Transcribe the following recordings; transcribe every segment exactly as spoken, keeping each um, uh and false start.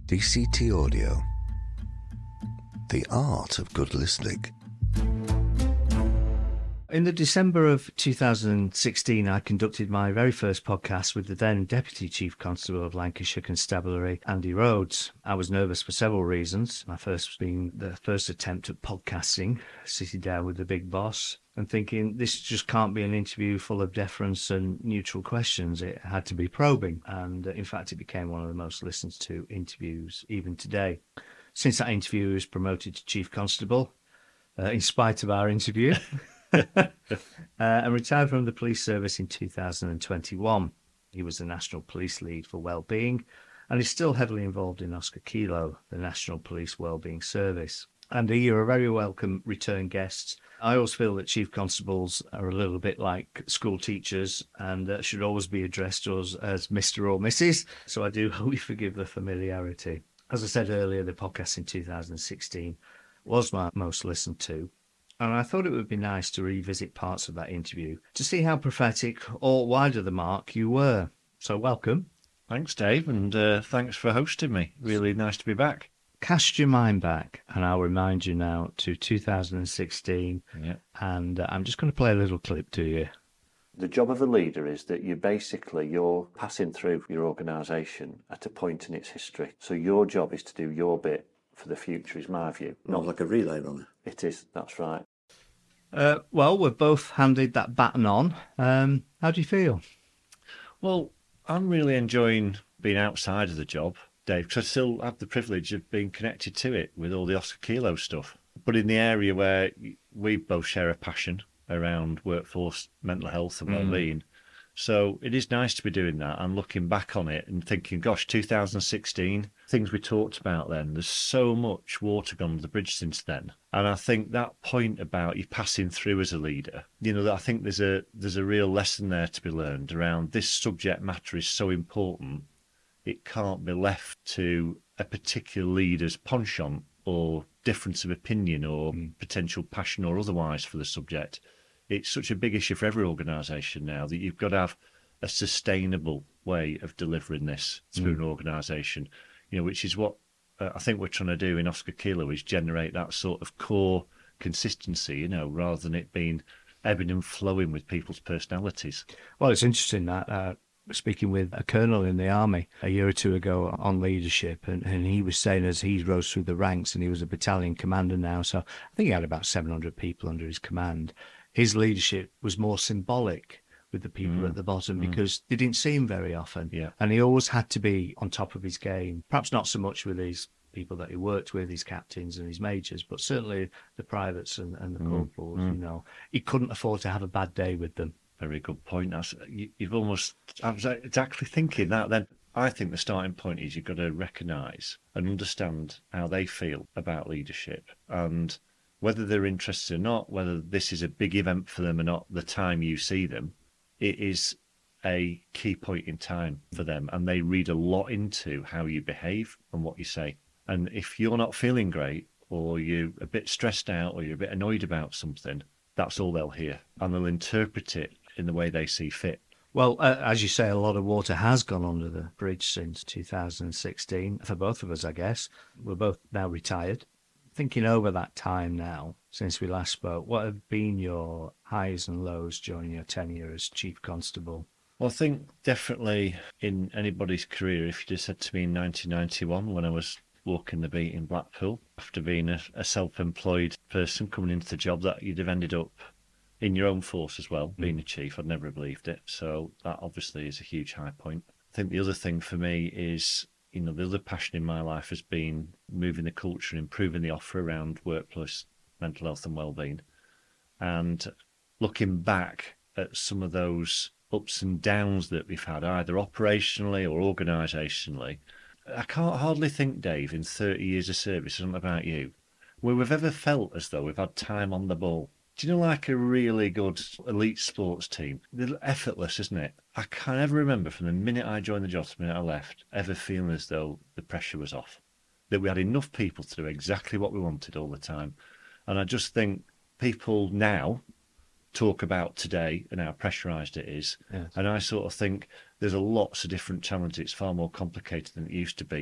D C T Audio. The art of good listening. In the December of two thousand sixteen, I conducted my very first podcast with the then Deputy Chief Constable of Lancashire Constabulary, Andy Rhodes. I was nervous for several reasons. My first being the first attempt at podcasting, sitting down with the big boss and thinking this just can't be an interview full of deference and neutral questions. It had to be probing. And uh, in fact, it became one of the most listened to interviews even today. Since that interview, he was promoted to Chief Constable, uh, in spite of our interview. uh, and retired from the police service in two thousand twenty-one. He was the National Police Lead for Wellbeing and is still heavily involved in Oscar Kilo, the National Police Wellbeing Service. Andy, you're a very welcome return guest. I always feel that Chief Constables are a little bit like school teachers and uh, should always be addressed to us as Mister or Missus So I do hope you forgive the familiarity. As I said earlier, the podcast in two thousand sixteen was my most listened to. And I thought it would be nice to revisit parts of that interview to see how prophetic or wide of the mark you were. So welcome. Thanks, Dave, and uh, thanks for hosting me. Really nice to be back. Cast your mind back, and I'll remind you now to two thousand sixteen. Yeah. And uh, I'm just going to play a little clip to you. The job of a leader is that you basically, you're passing through your organisation at a point in its history. So your job is to do your bit for the future, is my view. Not like a relay runner. It is, that's right. Uh, well, we've both handed that baton on. Um, how do you feel? Well, I'm really enjoying being outside of the job, Dave, because I still have the privilege of being connected to it with all the Oscar Kilo stuff. But in the area where we both share a passion around workforce, mental health and well-being. Mm. So it is nice to be doing that and looking back on it and thinking, gosh, two thousand sixteen, things we talked about then, there's so much water gone under the bridge since then. And I think that point about you passing through as a leader, you know, I think there's a there's a real lesson there to be learned around this subject matter is so important. It can't be left to a particular leader's penchant or difference of opinion or mm. potential passion or otherwise for the subject. It's such a big issue for every organisation now that you've got to have a sustainable way of delivering this through mm. an organisation, you know, which is what uh, I think we're trying to do in Oscar Kilo, is generate that sort of core consistency, you know, rather than it being ebbing and flowing with people's personalities. Well, it's interesting that uh, speaking with a colonel in the army a year or two ago on leadership, and, and he was saying as he rose through the ranks and he was a battalion commander now, so I think he had about seven hundred people under his command. His leadership was more symbolic with the people mm. at the bottom mm. because they didn't see him very often. Yeah. And he always had to be on top of his game, perhaps not so much with his people that he worked with, his captains and his majors, but certainly the privates and, and the mm. corporals, mm. you know. He couldn't afford to have a bad day with them. Very good point. That's, you, you've almost, I was exactly thinking that then. I think the starting point is you've got to recognise and understand how they feel about leadership and whether they're interested or not, whether this is a big event for them or not, the time you see them, it is a key point in time for them. And they read a lot into how you behave and what you say. And if you're not feeling great or you're a bit stressed out or you're a bit annoyed about something, that's all they'll hear. And they'll interpret it in the way they see fit. Well, uh, as you say, a lot of water has gone under the bridge since two thousand sixteen, for both of us, I guess. We're both now retired. Thinking over that time now, since we last spoke, what have been your highs and lows during your tenure as Chief Constable? Well, I think definitely in anybody's career, if you just said to me in nineteen ninety-one when I was walking the beat in Blackpool, after being a, a self-employed person coming into the job, that you'd have ended up in your own force as well, being a chief. I'd never have believed it. So that obviously is a huge high point. I think the other thing for me is, you know, the other passion in my life has been moving the culture and improving the offer around workplace mental health and wellbeing. And looking back at some of those ups and downs that we've had, either operationally or organisationally, I can't hardly think, Dave, in thirty years of service, I don't know about you, where we've ever felt as though we've had time on the ball. Do you know, like a really good elite sports team? They're effortless, isn't it? I can't ever remember from the minute I joined the job to the minute I left, ever feeling as though the pressure was off. That we had enough people to do exactly what we wanted all the time. And I just think people now talk about today and how pressurised it is. Yes. And I sort of think there's a lots of different challenges. It's far more complicated than it used to be.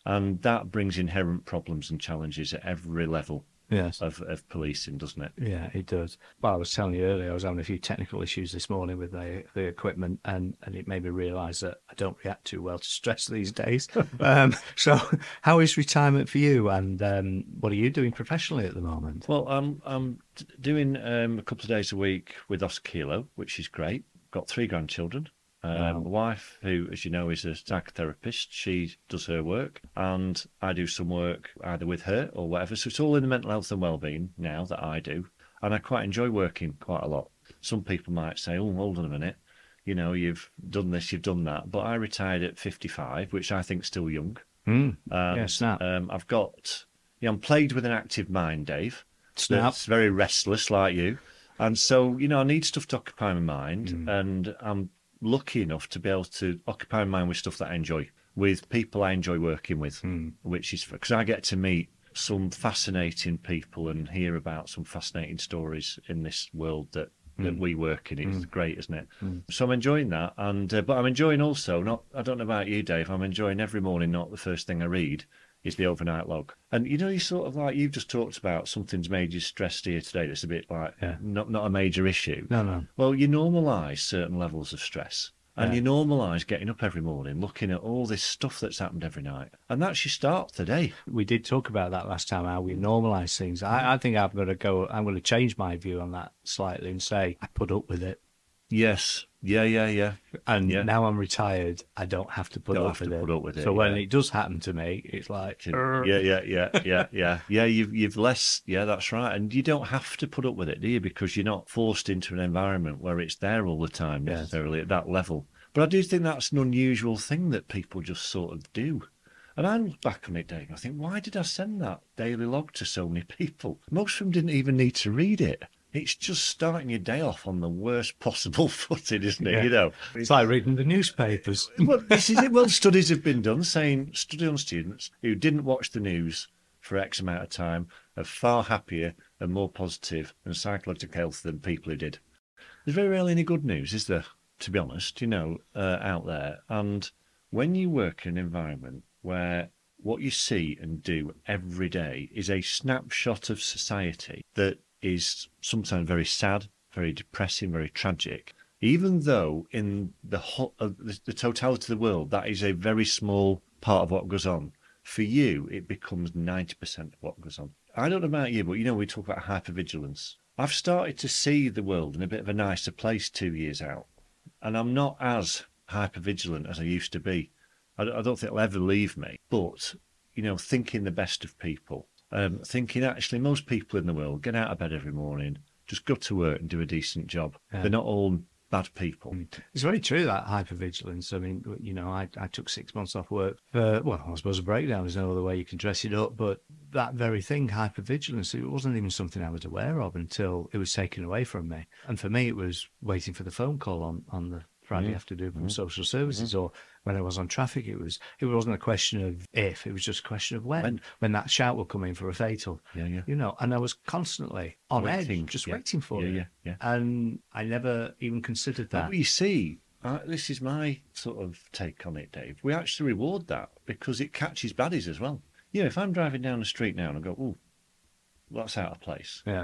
And that brings inherent problems and challenges at every level Yes. of, of policing, doesn't it? Yeah, it does. Well, I was telling you earlier, I was having a few technical issues this morning with the the equipment, and, and it made me realise that I don't react too well to stress these days. um, so, how is retirement for you, and um, what are you doing professionally at the moment? Well, I'm I'm d- doing um, a couple of days a week with Oscar Kilo, which is great. Got three grandchildren. Um, Wow. My wife, who, as you know, is a psychotherapist, she does her work, and I do some work either with her or whatever. So it's all in the mental health and well-being now that I do, and I quite enjoy working quite a lot. Some people might say, "Oh, hold on a minute, you know, you've done this, you've done that," but I retired at fifty-five, which I think is still young. Mm. And, Yeah, snap. Um, I've got, yeah, I'm plagued with an active mind, Dave. Snap. That's very restless, like you, and so you know, I need stuff to occupy my mind, Mm. and I'm lucky enough to be able to occupy my mind with stuff that I enjoy, with people I enjoy working with, Mm. which is because I get to meet some fascinating people and hear about some fascinating stories in this world that, that we work in. It's great, isn't it? So I'm enjoying that, and uh, but I'm enjoying also not. I don't know about you, Dave. I'm enjoying every morning. Not the first thing I read is the overnight log, and you know, you sort of like you've just talked about something's made you stressed here today. That's a bit like Yeah. not not a major issue. No, no. Well, you normalise certain levels of stress. And Yeah. you normalise getting up every morning, looking at all this stuff that's happened every night. And that's your start for the day. We did talk about that last time, how we normalise things. I, I think I'm going to go, I'm going to change my view on that slightly and say, I put up with it. Yes. Yeah, yeah, yeah. And Yeah. now I'm retired, I don't have to put, Don't up, have with to it. put up with it, So when yeah. it does happen to me, it's like, "Urgh." Yeah, yeah, yeah, yeah, yeah. Yeah, you've you've less yeah, that's right. And you don't have to put up with it, do you? Because you're not forced into an environment where it's there all the time Yes. necessarily at that level. But I do think that's an unusual thing that people just sort of do. And I look back on it, Dave, and I think, why did I send that daily log to so many people? Most of them didn't even need to read it. It's just starting your day off on the worst possible footing, isn't it? Yeah. You know, It's like reading the newspapers. well, this is it. Well, studies have been done saying study on students who didn't watch the news for X amount of time are far happier and more positive and psychological health than people who did. There's very rarely any good news, is there? To be honest, you know, uh, out there. And when you work in an environment where what you see and do every day is a snapshot of society that is sometimes very sad, very depressing, very tragic, even though in the whole, uh, the, the totality of the world, that is a very small part of what goes on. For you, it becomes ninety percent of what goes on. I don't know about you, but you know, we talk about hypervigilance. I've started to see the world in a bit of a nicer place two years out. And I'm not as hypervigilant as I used to be. I don't, I don't think it'll ever leave me. But, you know, thinking the best of people, um, thinking actually most people in the world get out of bed every morning, just go to work and do a decent job. Yeah. They're not all bad people. It's very true, that hypervigilance. I mean, you know, I, I took six months off work for, well, I suppose a breakdown. There's no other way you can dress it up. But that very thing, hypervigilance, it wasn't even something I was aware of until it was taken away from me. And for me, it was waiting for the phone call on, on the Friday afternoon from social services, or when I was on traffic, it was it wasn't a question of if, it was just a question of when, when, When. that shout would come in for a fatal. Yeah, yeah. You know, and I was constantly on Waiting, edge, just yeah. waiting for Yeah, it. yeah, yeah. And I never even considered that. But you see, uh, this is my sort of take on it, Dave. We actually reward that because it catches baddies as well. You know, if I'm driving down the street now and I go, "Ooh, that's out of place," Yeah.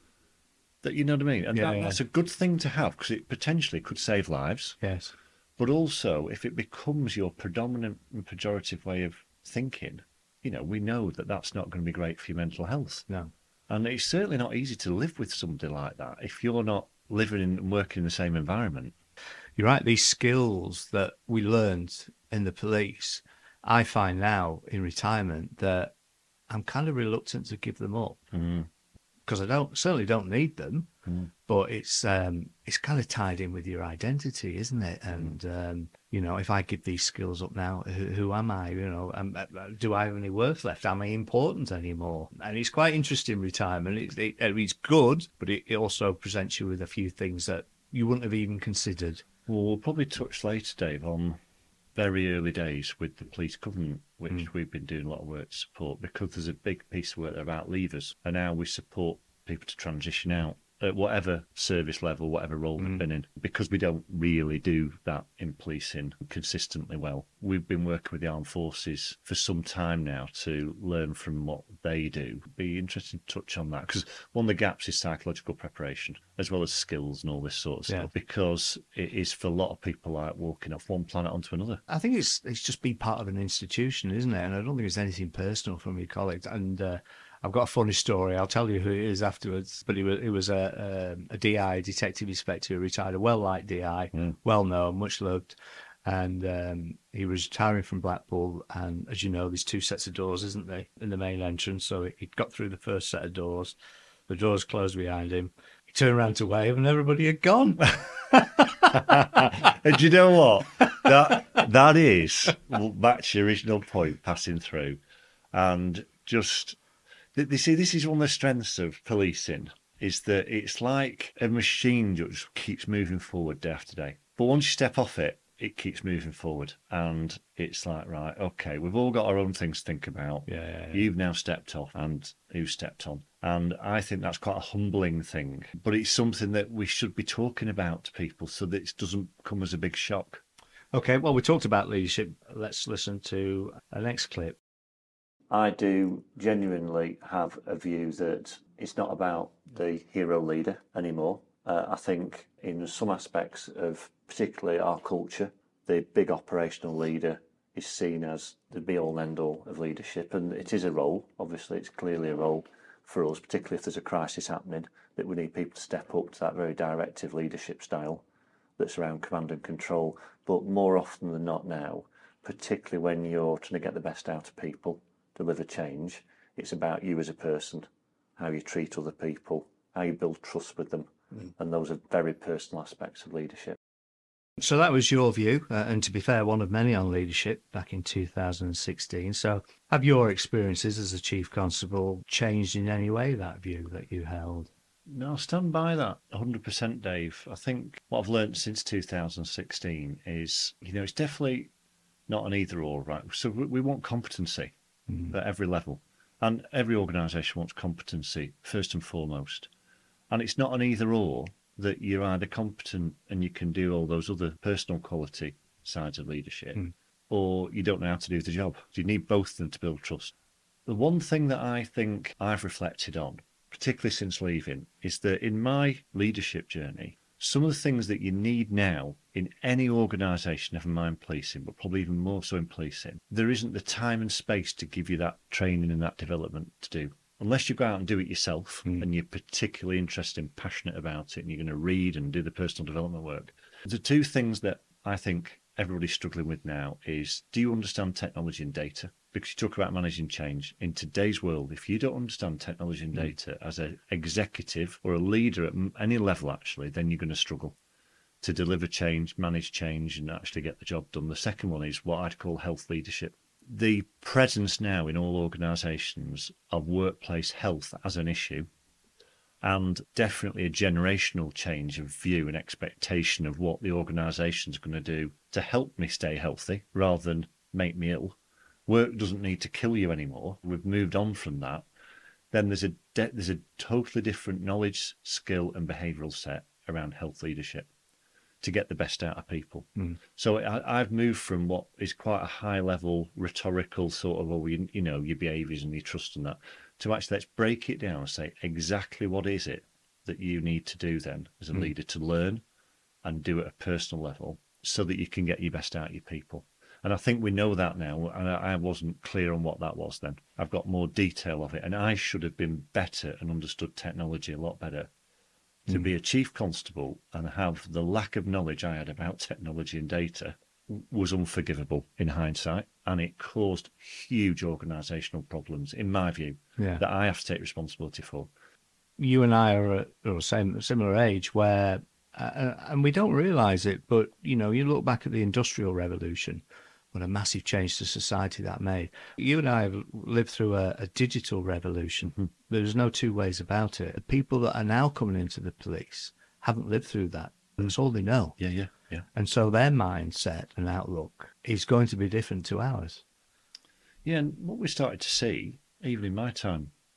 that you know what I mean, and Yeah, that, yeah. that's a good thing to have because it potentially could save lives. Yes. But also, if it becomes your predominant and pejorative way of thinking, you know, we know that that's not going to be great for your mental health. No. And it's certainly not easy to live with somebody like that if you're not living and working in the same environment. You're right. These skills that we learned in the police, I find now in retirement that I'm kind of reluctant to give them up because I don't certainly don't need them. Mm. But it's um, it's kind of tied in with your identity, isn't it? And um, you know, if I give these skills up now, who, who am I? You know, um, do I have any worth left? Am I important anymore? And it's quite interesting, retirement. It's it, it's good, but it, it also presents you with a few things that you wouldn't have even considered. Well, we'll probably touch later, Dave, on very early days with the police government, which Mm. we've been doing a lot of work to support because there's a big piece of work there about leavers, and how we support people to transition out at whatever service level, whatever role they've been in, because we don't really do that in policing consistently well. We've been working with the armed forces for some time now to learn from what they do. Be interesting to touch on that, because one of the gaps is psychological preparation, as well as skills and all this sort of stuff, Yeah. because it is for a lot of people like walking off one planet onto another. I think it's it's just been part of an institution, isn't it? And I don't think it's anything personal from your colleagues. And uh, I've got a funny story. I'll tell you who it is afterwards. But it was, it was a, a, a D I, detective inspector, who retired, a well-liked D I, Mm. well-known, much loved. And um, he was retiring from Blackpool. And as you know, there's two sets of doors, isn't there, in the main entrance? So he got through the first set of doors. The doors closed behind him. He turned around to wave, and everybody had gone. And do you know what? That that is back to your original point, passing through, and just you see, this is one of the strengths of policing, is that it's like a machine that just keeps moving forward day after day. But once you step off it, it keeps moving forward, and it's like, right, okay, we've all got our own things to think about. Yeah, yeah, yeah. You've now stepped off, and who stepped on? And I think that's quite a humbling thing, but it's something that we should be talking about to people so that it doesn't come as a big shock. Okay, well, we talked about leadership. Let's listen to a next clip. I do genuinely have a view that it's not about the hero leader anymore. Uh, I think in some aspects of particularly our culture, the big operational leader is seen as the be-all and end-all of leadership, and it is a role. Obviously, it's clearly a role for us, particularly if there's a crisis happening, that we need people to step up to that very directive leadership style that's around command and control. But more often than not now, particularly when you're trying to get the best out of people, deliver change, it's about you as a person, how you treat other people, how you build trust with them. Mm. And those are very personal aspects of leadership. So that was your view, uh, and to be fair, one of many on leadership back in two thousand sixteen. So have your experiences as a chief constable changed in any way, that view that you held? No, I stand by that one hundred percent, Dave. I think what I've learned since two thousand sixteen is, you know, it's definitely not an either or, right? So we want competency mm. at every level. And every organisation wants competency, first and foremost. And it's not an either or, that you're either competent and you can do all those other personal quality sides of leadership, mm. or you don't know how to do the job. So you need both of them to build trust. The one thing that I think I've reflected on, particularly since leaving, is that in my leadership journey, some of the things that you need now in any organisation, never mind policing, but probably even more so in policing, there isn't the time and space to give you that training and that development to do. Unless you go out and do it yourself mm. and you're particularly interested and passionate about it and you're going to read and do the personal development work. The two things that I think everybody's struggling with now is, do you understand technology and data? Because you talk about managing change. In today's world, if you don't understand technology and data mm. as an executive or a leader at any level, actually, then you're going to struggle to deliver change, manage change, and actually get the job done. The second one is what I'd call health leadership. The presence now in all organisations of workplace health as an issue, and definitely a generational change of view and expectation of what the organisation's going to do to help me stay healthy rather than make me ill. Work doesn't need to kill you anymore. We've moved on from that. Then there's a de- there's a totally different knowledge, skill and behavioural set around health leadership to get the best out of people. Mm. So I, I've moved from what is quite a high level rhetorical sort of, oh, you, you know, your behaviours and your trust and that, to actually let's break it down and say exactly what is it that you need to do then as a mm. leader to learn and do it at a personal level so that you can get your best out of your people. And I think we know that now, and I wasn't clear on what that was then. I've got more detail of it, and I should have been better and understood technology a lot better. To be a chief constable and have the lack of knowledge I had about technology and data was unforgivable in hindsight, and it caused huge organisational problems, in my view, yeah. that I have to take responsibility for. You and I are at the same similar age where, uh, and we don't realise it, but, you know, you look back at the Industrial Revolution, what a massive change to society that made. You and I have lived through a, a digital revolution. Mm-hmm. There's no two ways about it. The people that are now coming into the police haven't lived through that. That's all they know. Yeah, yeah, yeah. And so their mindset and outlook is going to be different to ours. Yeah, and what we started to see, even in my time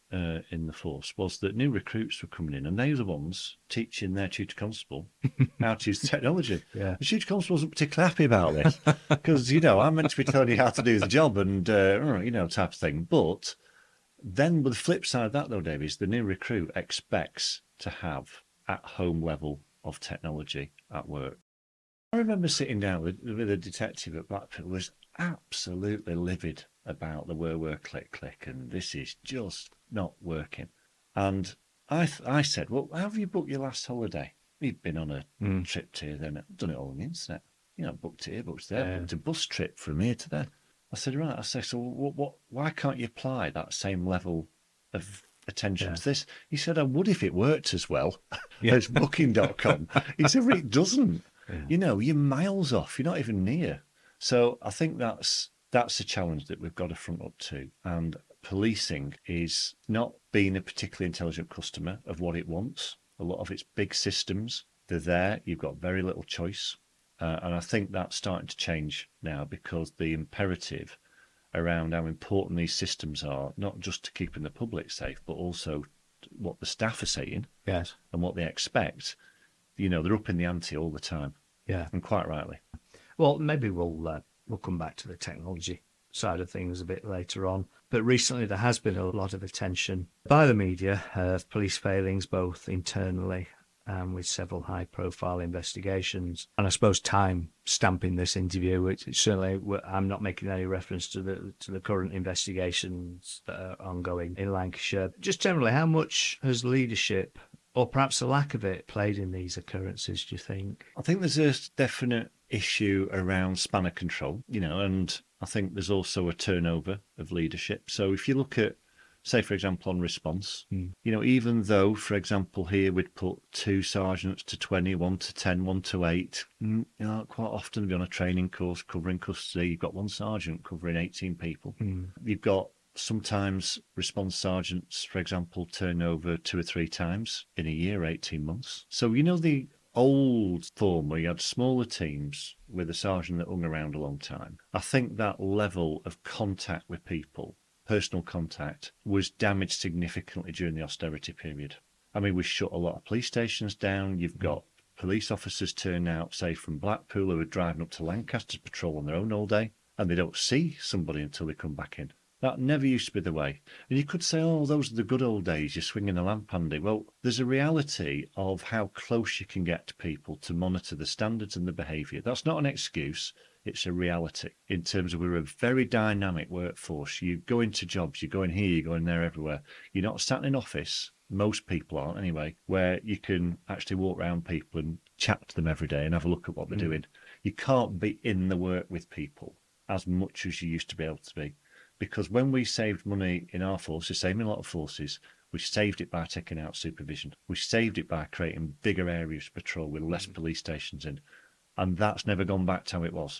uh, in the force was that new recruits were coming in, and they were the ones teaching their tutor constable how to use the technology. Yeah. The tutor constable wasn't particularly happy about this because, you know, I'm meant to be telling you how to do the job and, uh, you know, type of thing. But then with the flip side of that, though, Dave, is the new recruit expects to have at-home level of technology at work. I remember sitting down with, with a detective at Blackpool who was absolutely livid about the whir whir click click, and this is just not working. And I th- I said, well, how have you booked your last holiday? You've been on a Mm. trip to here, then done it all on the internet. You know, booked it here, booked it there, Yeah. booked a bus trip from here to there. I said, right. I said, so what? what why can't you apply that same level of attention Yeah. to this? He said, I would if it worked as well Yeah. as booking dot com. He said, it doesn't. Yeah. You know, you're miles off. You're not even near. So I think that's that's a challenge that we've got to front up to. And policing is not being a particularly intelligent customer of what it wants. A lot of it's big systems. They're there. You've got very little choice. Uh, and I think that's starting to change now because the imperative around how important these systems are, not just to keeping the public safe, but also what the staff are saying Yes. and what they expect. You know, they're up in the ante all the time, Yeah. and quite rightly. Well, maybe we'll uh, we'll come back to the technology side of things a bit later on. But recently there has been a lot of attention by the media of police failings, both internally and with several high-profile investigations. And I suppose time stamping this interview, which certainly I'm not making any reference to the to the current investigations that are ongoing in Lancashire. Just generally, how much has leadership, or perhaps the lack of it, played in these occurrences, do you think? I think there's a definite issue around spanner control, you know, and I think there's also a turnover of leadership. So if you look at, say, for example, on response, Mm. you know, even though, for example, here we'd put two sergeants to twenty, one to ten, one to eight, mm, you know, quite often they'll be on a training course covering custody. You've got one sergeant covering eighteen people. Mm. You've got sometimes response sergeants, for example, turn over two or three times in a year, eighteen months. So, you know, the old form where you had smaller teams with a sergeant that hung around a long time, I think that level of contact with people, personal contact, was damaged significantly during the austerity period. I mean, we shut a lot of police stations down. You've got police officers turn out, say, from Blackpool who are driving up to Lancaster to patrol on their own all day, and they don't see somebody until they come back in. That never used to be the way. And you could say, oh, those are the good old days, you're swinging a lamp handy. Well, there's a reality of how close you can get to people to monitor the standards and the behaviour. That's not an excuse. It's a reality in terms of we're a very dynamic workforce. You go into jobs, you're going here, you're going there, everywhere. You're not sat in an office, most people aren't anyway, where you can actually walk around people and chat to them every day and have a look at what they're mm. doing. You can't be in the work with people as much as you used to be able to be. Because when we saved money in our forces, saving a lot of forces, we saved it by taking out supervision. We saved it by creating bigger areas of patrol with less police stations in. And that's never gone back to how it was.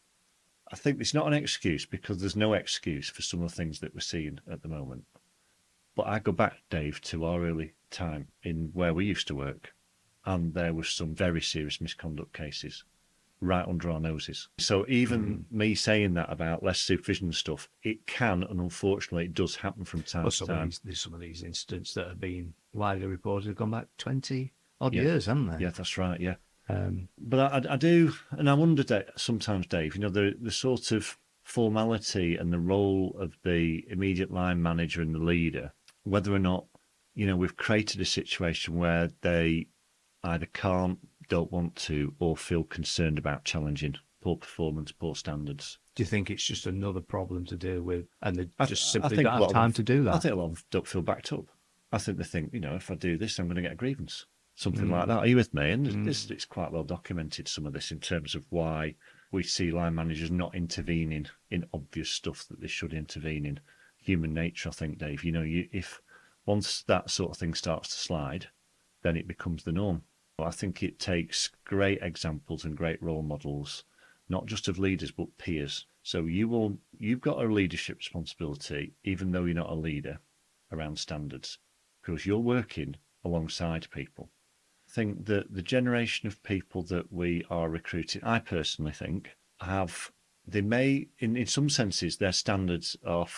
I think it's not an excuse because there's no excuse for some of the things that we're seeing at the moment. But I go back, Dave, to our early time in where we used to work. And there was some very serious misconduct cases right under our noses. So even mm. me saying that about less supervision stuff, it can, and unfortunately it does happen from time well, to some time. Of these, there's some of these incidents that have been widely reported have gone back twenty odd yeah. years, haven't they? Yeah, that's right, yeah. Um, but I, I do, and I wonder that sometimes, Dave, you know, the, the sort of formality and the role of the immediate line manager and the leader, whether or not, you know, we've created a situation where they either can't, don't want to, or feel concerned about challenging poor performance, poor standards. Do you think it's just another problem to deal with, and they I, just simply don't have time them, to do that? I think a lot of them don't feel backed up. I think they think, you know, if I do this, I'm going to get a grievance, something mm. like that. Are you with me? And mm. this, it's quite well documented, some of this, in terms of why we see line managers not intervening in obvious stuff that they should intervene in. Human nature, I think, Dave. You know, you, if once that sort of thing starts to slide, then it becomes the norm. I think it takes great examples and great role models, not just of leaders, but peers. So you will, you've got a leadership responsibility, even though you're not a leader, around standards, because you're working alongside people. I think that the generation of people that we are recruiting, I personally think, have, they may, in, in some senses, their standards are for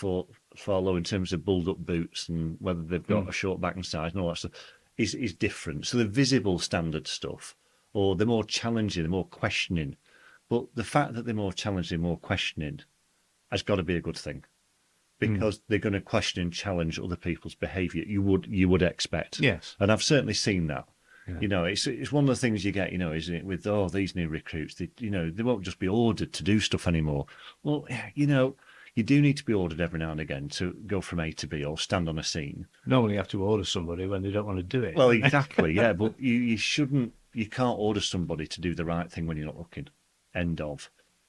far lower in terms of bulled up boots and whether they've got Mm. a short back and size and all that stuff is, is different. So the visible standard stuff, or the more challenging, the more questioning. But the fact that they're more challenging, more questioning, has got to be a good thing, because mm. they're going to question and challenge other people's behaviour. You would you would expect, yes, and I've certainly seen that. Yeah. You know, it's it's one of the things you get, you know, isn't it? With oh, these new recruits, they, you know, they won't just be ordered to do stuff anymore. Well, you know, you do need to be ordered every now and again to go from A to B or stand on a scene. Normally, you have to order somebody when they don't want to do it. Well, exactly, yeah, but you, you shouldn't, you can't order somebody to do the right thing when you're not looking. End of.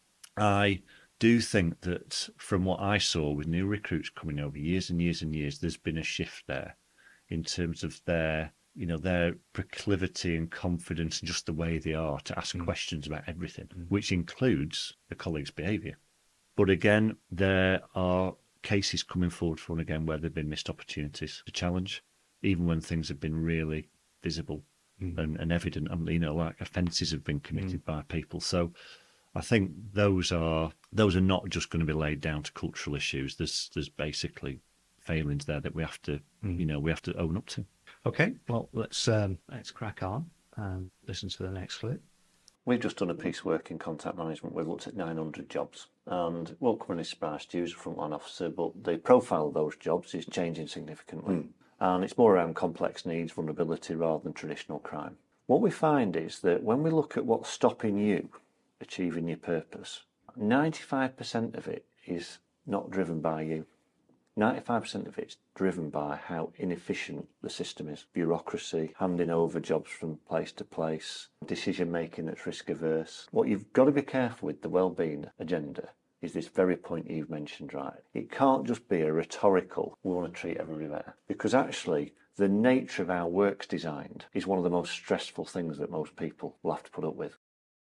I do think that from what I saw with new recruits coming over years and years and years, there's been a shift there in terms of their, you know, their proclivity and confidence and just the way they are to ask mm. questions about everything, mm. which includes the colleague's behaviour. But again, there are cases coming forward for and again where there have been missed opportunities to challenge, even when things have been really visible mm. and, and evident. And, you know, like offences have been committed mm. by people. So I think those are those are not just going to be laid down to cultural issues. There's there's basically failings there that we have to, mm. you know, we have to own up to. Okay, well, let's um, let's crack on and listen to the next clip. We've just done a piece of work in contact management. We've looked at nine hundred jobs, and it won't come any surprise to you as a frontline officer, but the profile of those jobs is changing significantly. Mm. And it's more around complex needs, vulnerability, rather than traditional crime. What we find is that when we look at what's stopping you achieving your purpose, ninety-five percent of it is not driven by you. ninety-five percent of it's driven by how inefficient the system is. Bureaucracy, handing over jobs from place to place, decision making that's risk averse. What you've got to be careful with the wellbeing agenda is this very point you've mentioned, right? It can't just be a rhetorical, we want to treat everybody better. Because actually, the nature of our work's designed is one of the most stressful things that most people will have to put up with.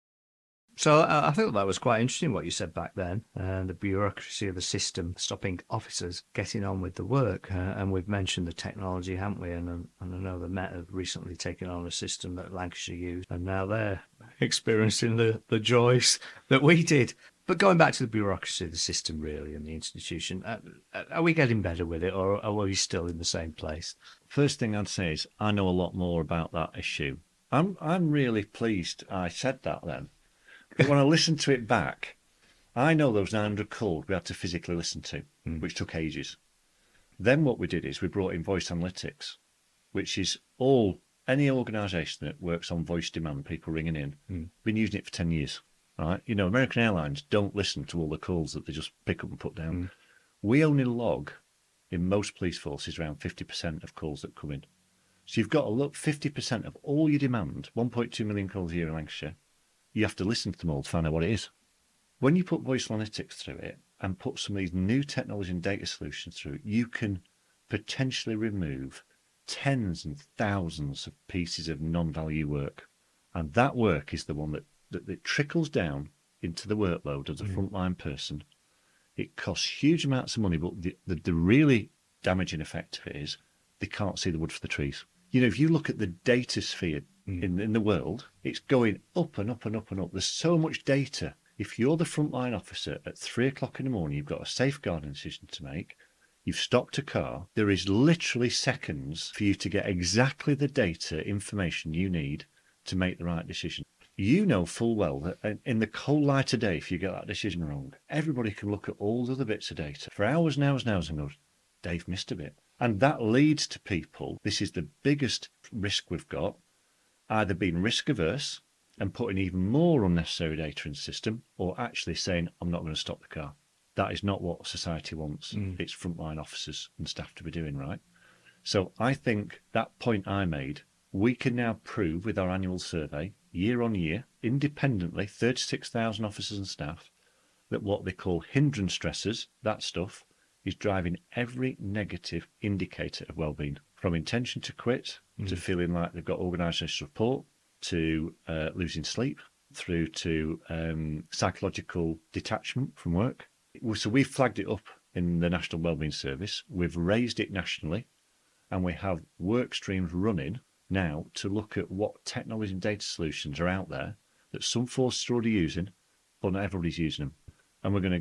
So uh, I thought that was quite interesting what you said back then, uh, the bureaucracy of the system stopping officers getting on with the work. Uh, and we've mentioned the technology, haven't we? And, and I know the Met have recently taken on a system that Lancashire used, and now they're experiencing the, the joys that we did. But going back to the bureaucracy of the system, really, and the institution, uh, are we getting better with it, or are we still in the same place? First thing I'd say is I know a lot more about that issue. I'm I'm really pleased I said that then. But when I listened to it back, I know those nine hundred calls we had to physically listen to, mm. which took ages. Then what we did is we brought in voice analytics, which is all, any organisation that works on voice demand, people ringing in, mm. been using it for ten years. Right? You know, American Airlines don't listen to all the calls that they just pick up and put down. Mm. We only log, in most police forces, around fifty percent of calls that come in. So you've got to look, fifty percent of all your demand, one point two million calls a year in Lancashire, you have to listen to them all to find out what it is. When you put voice analytics through it and put some of these new technology and data solutions through it, you can potentially remove tens and thousands of pieces of non-value work. And that work is the one that, that, that trickles down into the workload of the mm. frontline person. It costs huge amounts of money, but the, the, the really damaging effect of it is they can't see the wood for the trees. You know, if you look at the data sphere mm. in, in the world, it's going up and up and up and up. There's so much data. If you're the frontline officer at three o'clock in the morning, you've got a safeguarding decision to make, you've stopped a car, there is literally seconds for you to get exactly the data, information you need to make the right decision. You know full well that in the cold light of day, if you get that decision wrong, everybody can look at all the other bits of data for hours and hours and hours and go, Dave missed a bit. And that leads to people, this is the biggest risk we've got, either being risk averse and putting even more unnecessary data in the system, or actually saying, I'm not going to stop the car. That is not what society wants. Mm. Its frontline officers and staff to be doing, right? So I think that point I made, we can now prove with our annual survey, year on year, independently, thirty-six thousand officers and staff, that what they call hindrance stressors, that stuff, is driving every negative indicator of well-being, from intention to quit, mm. to feeling like they've got organisational support, to uh, losing sleep, through to um, psychological detachment from work. So we've flagged it up in the National Wellbeing Service, we've raised it nationally, and we have work streams running now to look at what technology and data solutions are out there that some forces are already using, but not everybody's using them. And we're going to get a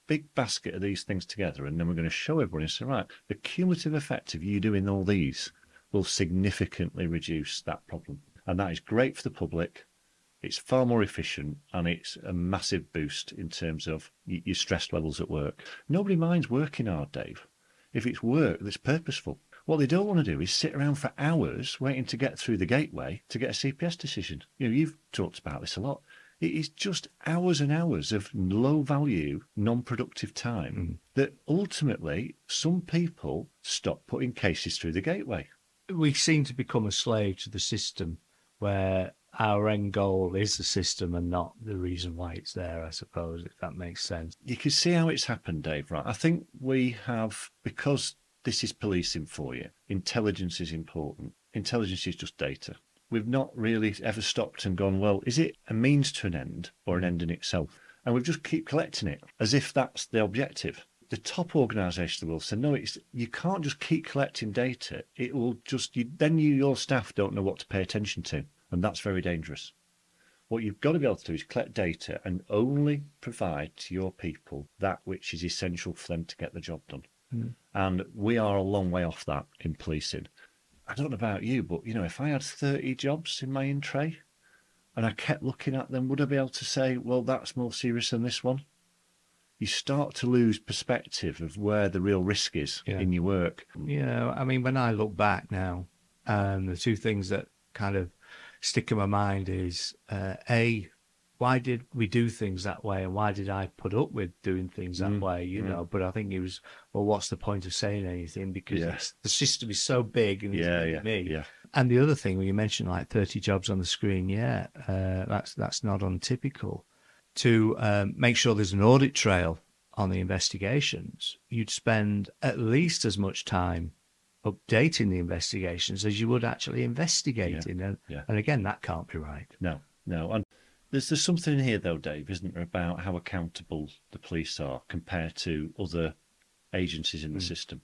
big basket of these things together, and then we're going to show everyone and say, right, the cumulative effect of you doing all these will significantly reduce that problem. And that is great for the public. It's far more efficient, and it's a massive boost in terms of your stress levels at work. Nobody minds working hard, Dave, if it's work that's purposeful. What they don't want to do is sit around for hours waiting to get through the gateway to get a C P S decision. You know, you've talked about this a lot. It is just hours and hours of low-value, non-productive time mm. that ultimately some people stop putting cases through the gateway. We seem to become a slave to the system where our end goal is the system and not the reason why it's there, I suppose, if that makes sense. You can see how it's happened, Dave, right? I think we have, because this is policing for you, intelligence is important. Intelligence is just data. We've not really ever stopped and gone, well, is it a means to an end or an end in itself? And we've just keep collecting it as if that's the objective. The top organisations of the world said, no, it's, you can't just keep collecting data. It will just, you, then you, your staff don't know what to pay attention to. And that's very dangerous. What you've got to be able to do is collect data and only provide to your people that which is essential for them to get the job done. Mm. And we are a long way off that in policing. I don't know about you, but, you know, if I had thirty jobs in my in tray and I kept looking at them, would I be able to say, well, that's more serious than this one? You start to lose perspective of where the real risk is yeah. in your work. You know, I mean, when I look back now, um, the two things that kind of stick in my mind is, uh, A, why did we do things that way, and why did I put up with doing things that mm, way, you mm. know? But I think it was, well, what's the point of saying anything? Because yeah. it's, the system is so big and yeah, it's yeah, me. Yeah. And the other thing, when you mentioned like thirty jobs on the screen, yeah, uh, that's that's not untypical. To um, make sure there's an audit trail on the investigations, you'd spend at least as much time updating the investigations as you would actually investigating. Yeah, and, yeah. and again, that can't be right. No, no. And there's, there's something in here, though, Dave, isn't there, about how accountable the police are compared to other agencies in the mm. system.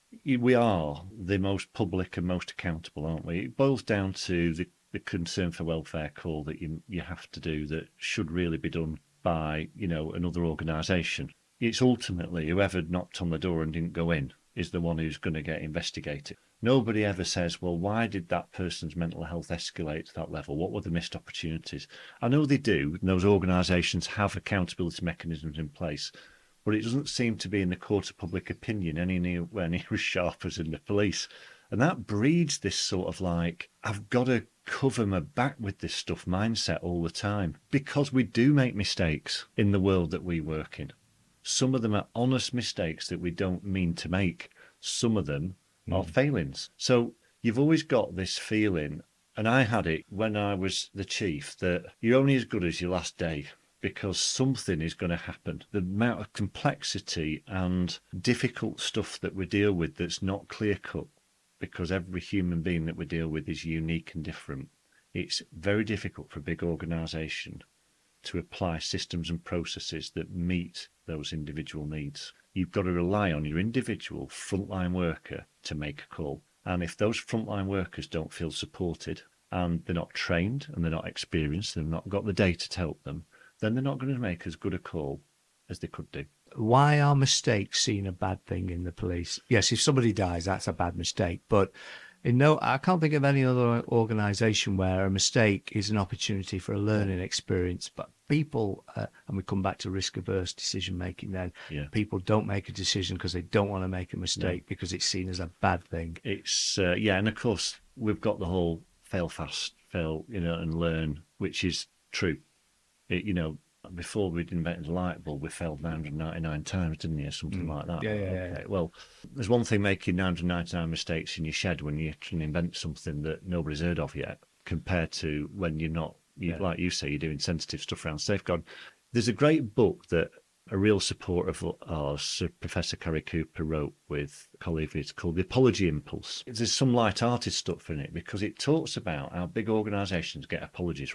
We are the most public and most accountable, aren't we? It boils down to the, the concern for welfare call that you you have to do that should really be done by, you know, another organisation. It's ultimately whoever knocked on the door and didn't go in is the one who's going to get investigated. Nobody ever says, well, why did that person's mental health escalate to that level? What were the missed opportunities? I know they do, and those organisations have accountability mechanisms in place, but it doesn't seem to be in the court of public opinion anywhere near as sharp as in the police. And that breeds this sort of like, I've got to cover my back with this stuff mindset all the time, because we do make mistakes in the world that we work in. Some of them are honest mistakes that we don't mean to make. Some of them mm. are failings. So you've always got this feeling, and I had it when I was the chief, that you're only as good as your last day, because something is going to happen. The amount of complexity and difficult stuff that we deal with that's not clear-cut, because every human being that we deal with is unique and different. It's very difficult for a big organisation to apply systems and processes that meet those individual needs. You've got to rely on your individual frontline worker to make a call. And if those frontline workers don't feel supported, and they're not trained and they're not experienced, they've not got the data to help them, then they're not going to make as good a call as they could do. Why are mistakes seen a bad thing in the police? Yes, if somebody dies, that's a bad mistake. But in no, I can't think of any other organisation where a mistake is an opportunity for a learning experience. But people, uh, and we come back to risk-averse decision-making then, yeah. people don't make a decision because they don't want to make a mistake no. because it's seen as a bad thing. It's, uh, yeah, and of course, we've got the whole fail fast, fail, you know, and learn, which is true. It, you know, before we'd invented the light bulb, we failed nine hundred ninety-nine times, didn't you? Something mm. like that. Yeah, yeah, okay. yeah. Well, there's one thing making nine hundred ninety-nine mistakes in your shed when you can invent something that nobody's heard of yet, compared to when you're not, you, yeah. like you say, you're doing sensitive stuff around safeguard. There's a great book that a real supporter of ours, Professor Carrie Cooper, wrote with a colleague of his called The Apology Impulse. There's some light-hearted stuff in it because it talks about how big organisations get apologies wrong.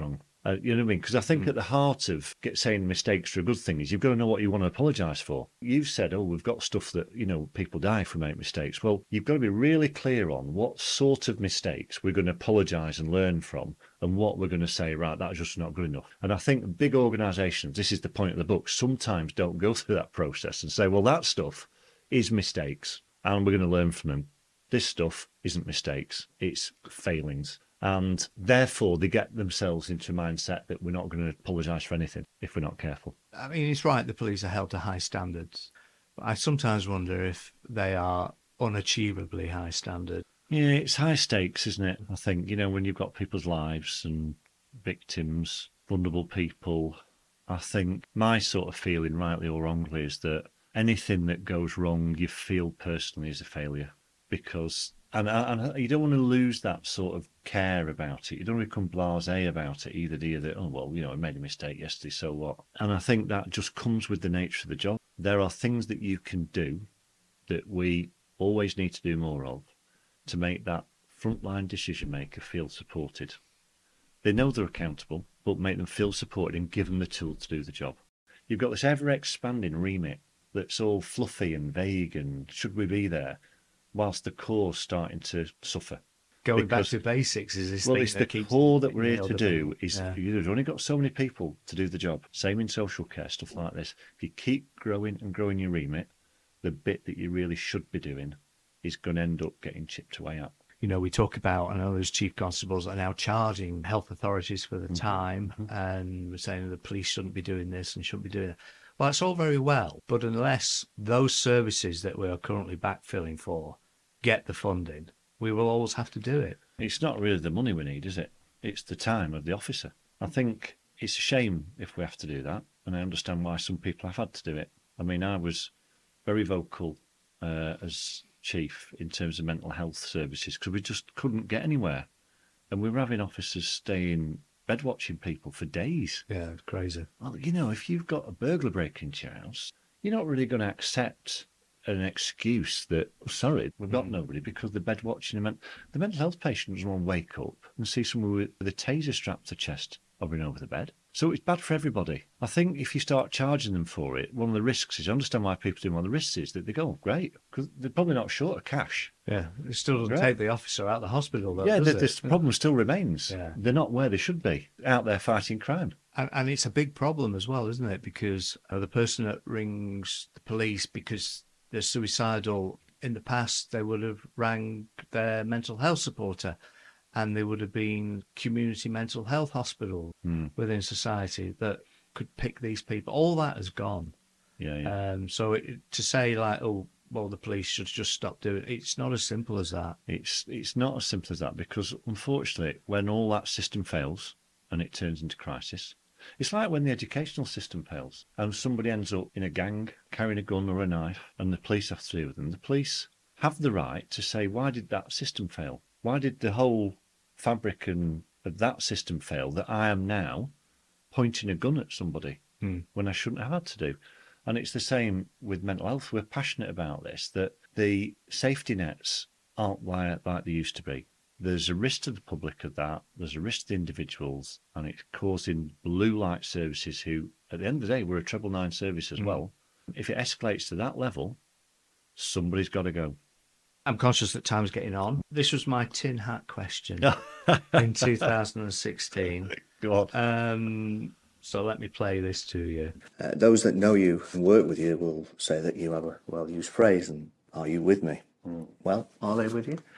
Uh, you know what I mean? Because I think mm. at the heart of get saying mistakes are a good thing is you've got to know what you want to apologise for. You've said, oh, we've got stuff that, you know, people die from make mistakes. Well, you've got to be really clear on what sort of mistakes we're going to apologise and learn from and what we're going to say, right, that's just not good enough. And I think big organisations, this is the point of the book, sometimes don't go through that process and say, well, that stuff is mistakes and we're going to learn from them. This stuff isn't mistakes, it's failings. And therefore, they get themselves into a mindset that we're not going to apologise for anything if we're not careful. I mean, it's right, the police are held to high standards. But I sometimes wonder if they are unachievably high standard. Yeah, it's high stakes, isn't it? I think, you know, when you've got people's lives and victims, vulnerable people, I think my sort of feeling, rightly or wrongly, is that anything that goes wrong, you feel personally is a failure. Because... And, and you don't want to lose that sort of care about it. You don't want to become blasé about it either, do you? That, oh, well, you know, I made a mistake yesterday, so what? And I think that just comes with the nature of the job. There are things that you can do that we always need to do more of to make that frontline decision maker feel supported. They know they're accountable, but make them feel supported and give them the tool to do the job. You've got this ever-expanding remit that's all fluffy and vague and should we be there? Whilst the core's starting to suffer. Going because, back to basics is this well, thing it's that the keeps core that we're here to do thing. is yeah. you've only got so many people to do the job. Same in social care, stuff like this. If you keep growing and growing your remit, the bit that you really should be doing is going to end up getting chipped away at. You know, we talk about, I know there's chief constables are now charging health authorities for the mm-hmm. time, mm-hmm. and we're saying the police shouldn't be doing this and shouldn't be doing that. Well, it's all very well, but unless those services that we are currently backfilling for get the funding, we will always have to do it. It's not really the money we need, is it? It's the time of the officer. I think it's a shame if we have to do that, and I understand why some people have had to do it. I mean, I was very vocal uh, as chief in terms of mental health services because we just couldn't get anywhere. And we were having officers staying bed watching people for days. Yeah, it's crazy. Well, you know, if you've got a burglar break into your house, you're not really going to accept an excuse that, oh, sorry, we've got mm. nobody because the bed watching meant the mental health patient doesn't want to wake up and see someone with, with a taser strapped to chest hovering over the bed. So it's bad for everybody. I think if you start charging them for it, one of the risks is, I understand why people do one of the risks is that they go, oh, great, because they're probably not short of cash. Yeah, it still doesn't Great. take the officer out of the hospital, though, yeah, does the, it? this problem still remains. Yeah. They're not where they should be, out there fighting crime. And, and it's a big problem as well, isn't it? Because uh, the person that rings the police because they're suicidal, in the past they would have rang their mental health supporter, and there would have been community mental health hospitals mm. within society that could pick these people. All that has gone. Yeah, yeah. Um, so it, to say like, oh, well, the police should just stop doing it, it's not as simple as that. It's it's not as simple as that because, unfortunately, when all that system fails and it turns into crisis, it's like when the educational system fails and somebody ends up in a gang carrying a gun or a knife and the police have to deal with them. The police have the right to say, why did that system fail? Why did the whole fabric and of that system fail that I am now pointing a gun at somebody hmm. when I shouldn't have had to do? And it's the same with mental health. We're passionate about this, that the safety nets aren't like, like they used to be. There's a risk to the public of that. There's a risk to the individuals, and it's causing blue light services who, at the end of the day, we're a treble nine service as mm. well. If it escalates to that level, somebody's got to go. I'm conscious that time's getting on. This was my tin hat question in two thousand sixteen. God. Um, so let me play this to you. Uh, those that know you and work with you will say that you have a well-used phrase, and are you with me? Mm. Well, are they with you?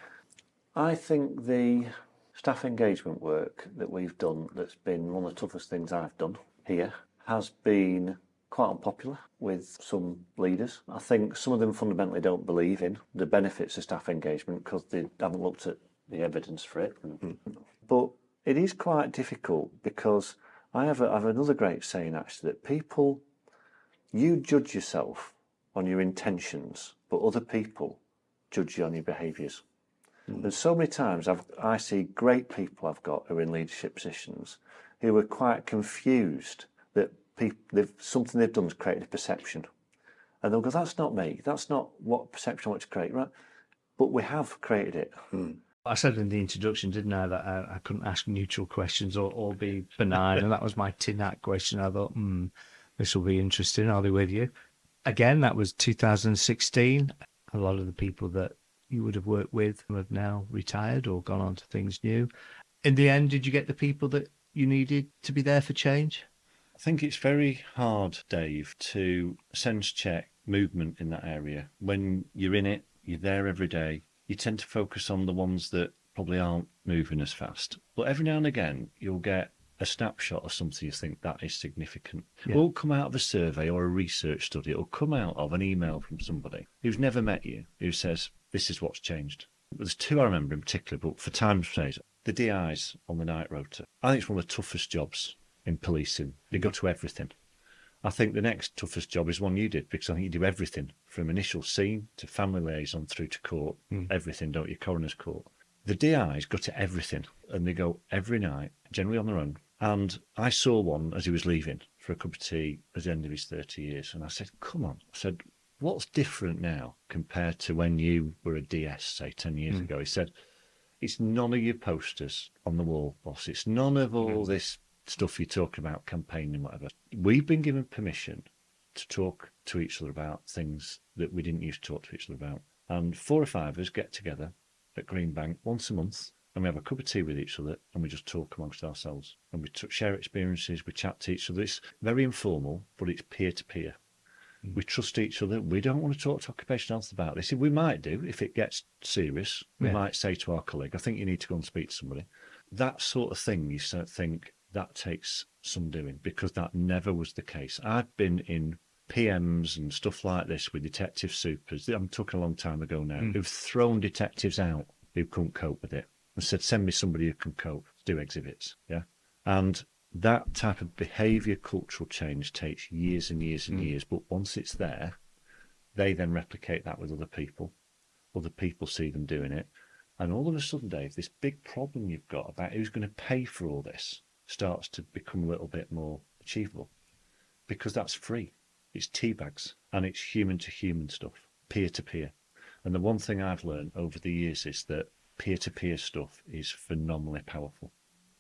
I think the staff engagement work that we've done, that's been one of the toughest things I've done here, has been quite unpopular with some leaders. I think some of them fundamentally don't believe in the benefits of staff engagement because they haven't looked at the evidence for it. Mm. But it is quite difficult because I have, a, I have another great saying actually, that people, you judge yourself on your intentions, but other people judge you on your behaviours. And so many times I've, I see great people I've got who are in leadership positions who are quite confused that people, they've, something they've done has created a perception. And they'll go, that's not me, that's not what perception I want to create, right? But we have created it. Hmm. I said in the introduction, didn't I, that I, I couldn't ask neutral questions or, or be benign, and that was my tin hat question. I thought, hmm, this will be interesting. I'll be with you. Again, that was two thousand sixteen. A lot of the people that you would have worked with have now retired or gone on to things new. In the end, did you get the people that you needed to be there for change? I think it's very hard, Dave, to sense check movement in that area. When you're in it, you're there every day, you tend to focus on the ones that probably aren't moving as fast. But every now and again, you'll get a snapshot of something you think that is significant. Yeah. It won't come out of a survey or a research study. It'll come out of an email from somebody who's never met you, who says, this is what's changed. There's two I remember in particular, but for time's sake, the D Is on the night rota. I think it's one of the toughest jobs in policing. They go to everything. I think the next toughest job is one you did, because I think you do everything from initial scene to family liaison through to court. Mm. Everything, don't you? Coroner's court. The D Is go to everything, and they go every night, generally on their own. And I saw one as he was leaving for a cup of tea at the end of his thirty years, and I said, come on. I said, what's different now compared to when you were a D S, say, ten years mm. ago? He said, it's none of your posters on the wall, boss. It's none of all mm. this stuff you talk about, campaigning, whatever. We've been given permission to talk to each other about things that we didn't used to talk to each other about. And four or five of us get together at Greenbank once a month, and we have a cup of tea with each other, and we just talk amongst ourselves. And we t- share experiences, we chat to each other. It's very informal, but it's peer-to-peer. Mm. We trust each other. We don't want to talk to occupational health about this. We might do if it gets serious. We yeah. might say to our colleague, I think you need to go and speak to somebody. That sort of thing, you start to think, that takes some doing, because that never was the case. I've been in P Ms and stuff like this with detective supers, I'm talking a long time ago now, mm. who've thrown detectives out who couldn't cope with it and said, send me somebody who can cope, do exhibits. Yeah. And that type of behaviour cultural change takes years and years and mm. years, but once it's there, they then replicate that with other people. Other people see them doing it. And all of a sudden, Dave, this big problem you've got about who's going to pay for all this starts to become a little bit more achievable, because that's free. It's tea bags and it's human to human stuff, peer to peer. And the one thing I've learned over the years is that peer to peer stuff is phenomenally powerful.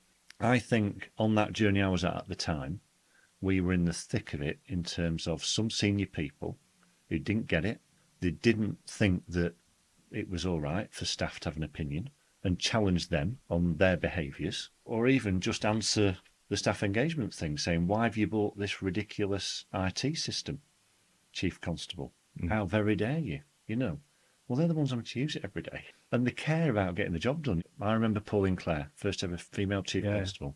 I think on that journey I was at at the time, we were in the thick of it in terms of some senior people who didn't get it. They didn't think that it was all right for staff to have an opinion and challenge them on their behaviours, or even just answer the staff engagement thing, saying, why have you bought this ridiculous I T system, Chief Constable? Mm. How very dare you? You know, well, they're the ones having to use it every day. And they care about getting the job done. I remember Pauline Clare, first ever female Chief yeah. Constable.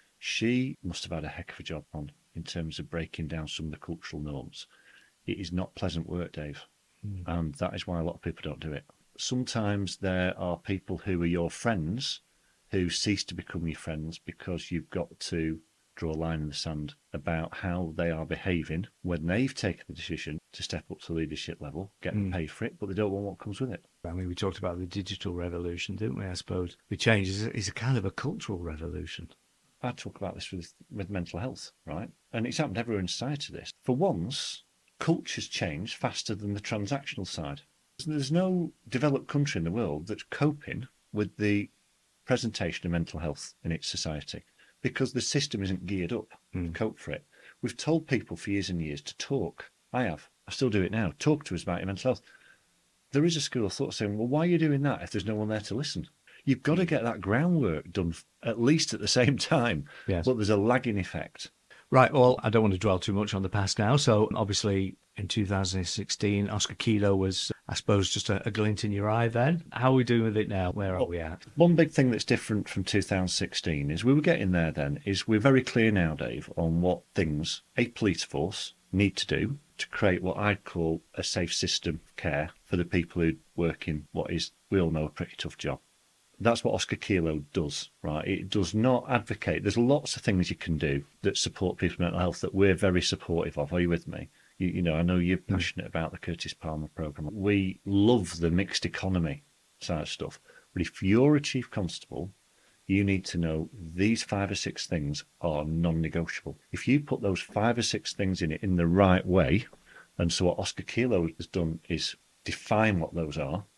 She must have had a heck of a job on in terms of breaking down some of the cultural norms. It is not pleasant work, Dave. Mm. And that is why a lot of people don't do it. Sometimes there are people who are your friends who cease to become your friends because you've got to draw a line in the sand about how they are behaving when they've taken the decision to step up to leadership level, get mm. paid for it, but they don't want what comes with it. I mean, we talked about the digital revolution, didn't we? I suppose the change is, is a kind of a cultural revolution. I talk about this with, with mental health, right? And it's happened everywhere in society, this. For once, culture's changed faster than the transactional side. There's no developed country in the world that's coping with the presentation of mental health in its society, because the system isn't geared up mm. to cope for it. We've told people for years and years to talk. I have. I still do it now. Talk to us about your mental health. There is a school of thought saying, well, why are you doing that if there's no one there to listen? You've got to get that groundwork done at least at the same time. Yes. But there's a lagging effect. Right. Well, I don't want to dwell too much on the past now. So obviously in two thousand sixteen, Oscar Kilo was, I suppose, just a, a glint in your eye then. How are we doing with it now? Where are well, we at? One big thing that's different from two thousand sixteen is we were getting there then, is we're very clear now, Dave, on what things a police force need to do to create what I'd call a safe system of care for the people who work in what is, we all know, a pretty tough job. That's what Oscar Kilo does, right? It does not advocate. There's lots of things you can do that support people's mental health that we're very supportive of. Are you with me? You, you know, I know you're passionate mm. about the Curtis Palmer programme. We love the mixed economy side of stuff. But if you're a chief constable, you need to know these five or six things are non-negotiable. If you put those five or six things in it in the right way, and so what Oscar Kilo has done is define what those are,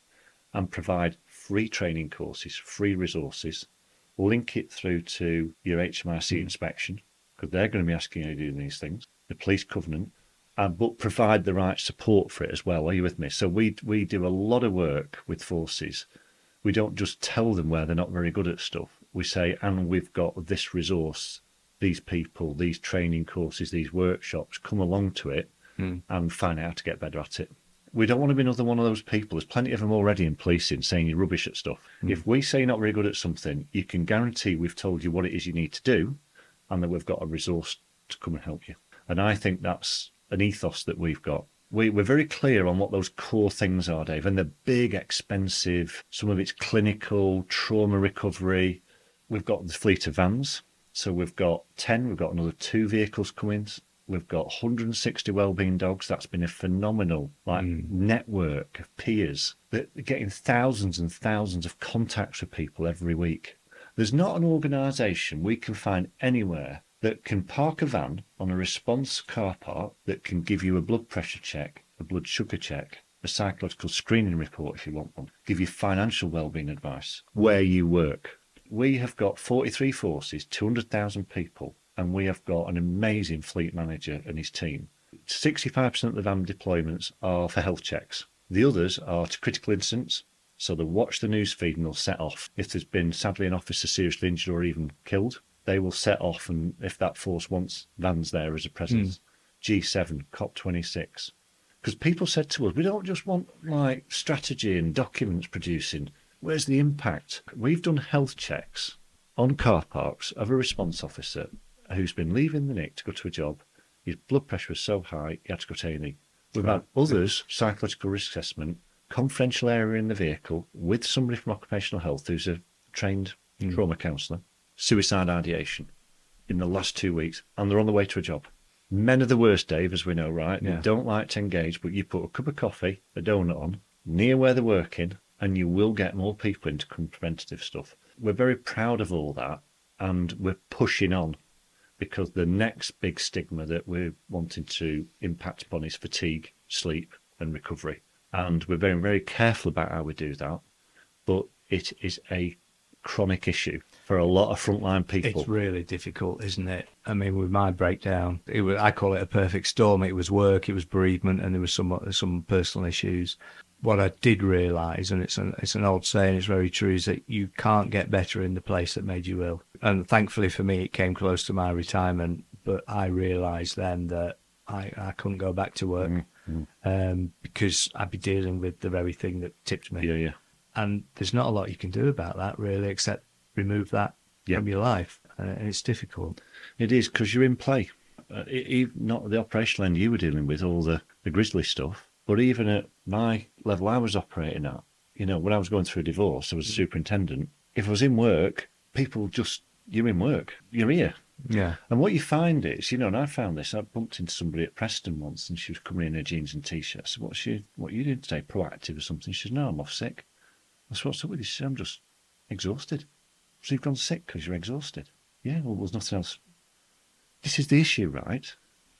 and provide free training courses, free resources, link it through to your H M R C mm. inspection, because they're going to be asking you to do these things, the police covenant, and but provide the right support for it as well. Are you with me? So we we do a lot of work with forces. We don't just tell them where they're not very good at stuff. We say, and we've got this resource, these people, these training courses, these workshops, come along to it mm. and find out how to get better at it. We don't want to be another one of those people. There's plenty of them already in policing saying you're rubbish at stuff. Mm. If we say you're not very good at something, you can guarantee we've told you what it is you need to do and that we've got a resource to come and help you. And I think that's an ethos that we've got. We, we're very clear on what those core things are, Dave, and they're big, expensive. Some of it's clinical, trauma recovery. We've got the fleet of vans. So we've got ten, we've got another two vehicles coming. We've got one hundred sixty wellbeing dogs. That's been a phenomenal like mm. network of peers that are getting thousands and thousands of contacts with people every week. There's not an organisation we can find anywhere that can park a van on a response car park that can give you a blood pressure check, a blood sugar check, a psychological screening report if you want one, give you financial wellbeing advice where you work. We have got forty-three forces, two hundred thousand people, and we have got an amazing fleet manager and his team. sixty-five percent of the van deployments are for health checks. The others are to critical incidents, so they'll watch the news feed and they'll set off. If there's been, sadly, an officer seriously injured or even killed, they will set off, and if that force wants vans there as a presence. Mm. G seven, COP twenty-six. Because people said to us, we don't just want like strategy and documents producing. Where's the impact? We've done health checks on car parks of a response officer who's been leaving the Nick to go to a job. His blood pressure was so high, he had to go to A and E. We've right. had others, psychological risk assessment, confidential area in the vehicle with somebody from occupational health who's a trained mm. trauma counsellor, suicide ideation in the last two weeks, and they're on the way to a job. Men are the worst, Dave, as we know, right? Yeah. They don't like to engage, but you put a cup of coffee, a donut on, near where they're working, and you will get more people into preventative stuff. We're very proud of all that, and we're pushing on, because the next big stigma that we're wanting to impact upon is fatigue, sleep, and recovery. And we're very, very careful about how we do that, but it is a chronic issue for a lot of frontline people. It's really difficult, isn't it? I mean, with my breakdown, it was, I call it a perfect storm. It was work, it was bereavement, and there was some some personal issues. What I did realise, and it's an, it's an old saying, it's very true, is that you can't get better in the place that made you ill. And thankfully for me, it came close to my retirement, but I realised then that I, I couldn't go back to work mm-hmm. um, because I'd be dealing with the very thing that tipped me. Yeah, yeah. And there's not a lot you can do about that, really, except remove that yeah. from your life. Uh, and it's difficult. It is, because you're in play. Uh, it, it, not the operational end you were dealing with, all the, the grisly stuff, but even at my level I was operating at, you know, when I was going through a divorce, I was a superintendent. If I was in work, people just, you're in work, you're here. Yeah. And what you find is, you know, and I found this, I bumped into somebody at Preston once and she was coming in her jeans and t-shirt. I said, what's you, what are you doing today, proactive or something? She said, no, I'm off sick. I said, what's up with you? She said, I'm just exhausted. So you've gone sick because you're exhausted? Yeah, well, there's nothing else. This is the issue, right?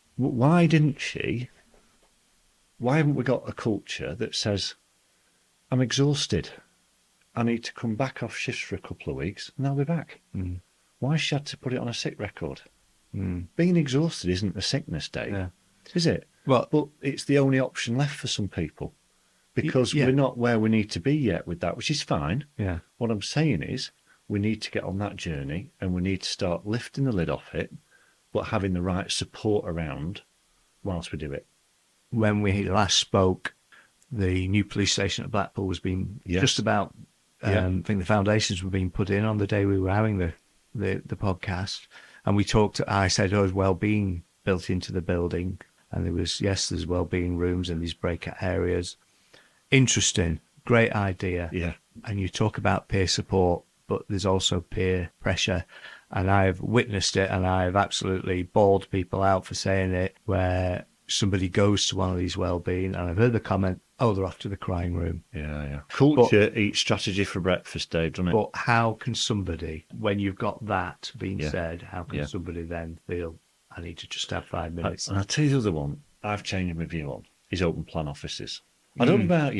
Why didn't she... Why haven't we got a culture that says, I'm exhausted, I need to come back off shifts for a couple of weeks and I'll be back? Mm. Why she had to put it on a sick record? Mm. Being exhausted isn't a sickness, Dave, yeah. is it? Well, but it's the only option left for some people because yeah. we're not where we need to be yet with that, which is fine. Yeah. What I'm saying is we need to get on that journey and we need to start lifting the lid off it, but having the right support around whilst we do it. When we last spoke, the new police station at Blackpool was being yes. just about, um, yeah. I think the foundations were being put in on the day we were having the, the, the podcast. And we talked, I said, oh, there's well-being built into the building. And there was, yes, there's well-being rooms and these breakout areas. Interesting, great idea. Yeah. And you talk about peer support, but there's also peer pressure. And I've witnessed it and I've absolutely bawled people out for saying it, where somebody goes to one of these well-being, and I've heard the comment, oh, they're off to the crying room. Yeah, yeah. Culture but, eats strategy for breakfast, Dave, doesn't it? But how can somebody, when you've got that being yeah. said, how can yeah. somebody then feel, I need to just have five minutes? I, and I'll tell you the other one I've changed my view on, is open plan offices. I don't know about you,